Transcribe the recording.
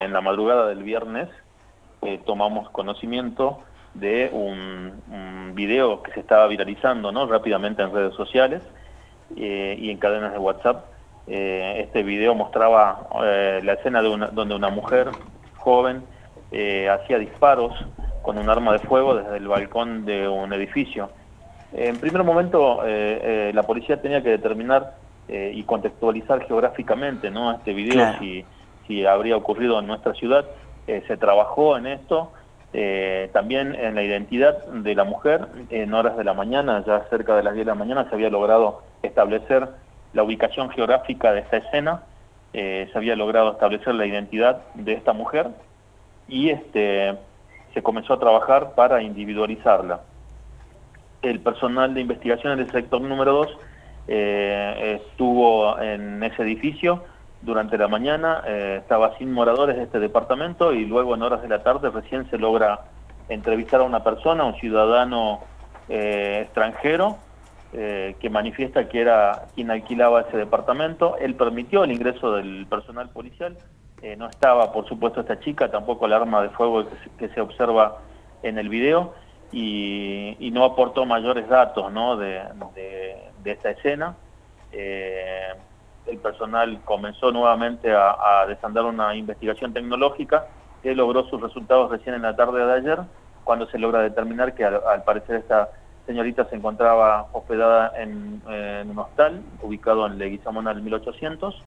en la madrugada del viernes tomamos conocimiento de un video que se estaba viralizando, ¿no?, rápidamente en redes sociales y en cadenas de WhatsApp. Este video mostraba la escena donde una mujer joven hacía disparos con un arma de fuego desde el balcón de un edificio. En primer momento la policía tenía que determinar y contextualizar geográficamente, ¿no?, este video, Claro. si habría ocurrido en nuestra ciudad. Se trabajó en esto, también en la identidad de la mujer. En horas de la mañana, ya cerca de las 10 de la mañana, se había logrado establecer la ubicación geográfica de esta escena, se había logrado establecer la identidad de esta mujer y se comenzó a trabajar para individualizarla. El personal de investigación del sector número 2 estuvo en ese edificio durante la mañana, estaba sin moradores de este departamento, y luego en horas de la tarde recién se logra entrevistar a una persona, un ciudadano extranjero, que manifiesta que era quien alquilaba ese departamento. Él permitió el ingreso del personal policial, no estaba por supuesto esta chica, tampoco el arma de fuego que se observa en el video, y no aportó mayores datos, ¿no?, de esta escena. El personal comenzó nuevamente a desandar una investigación tecnológica que logró sus resultados recién en la tarde de ayer, cuando se logra determinar que al parecer esta señorita se encontraba hospedada en un hostal ubicado en Leguizamón al 1800,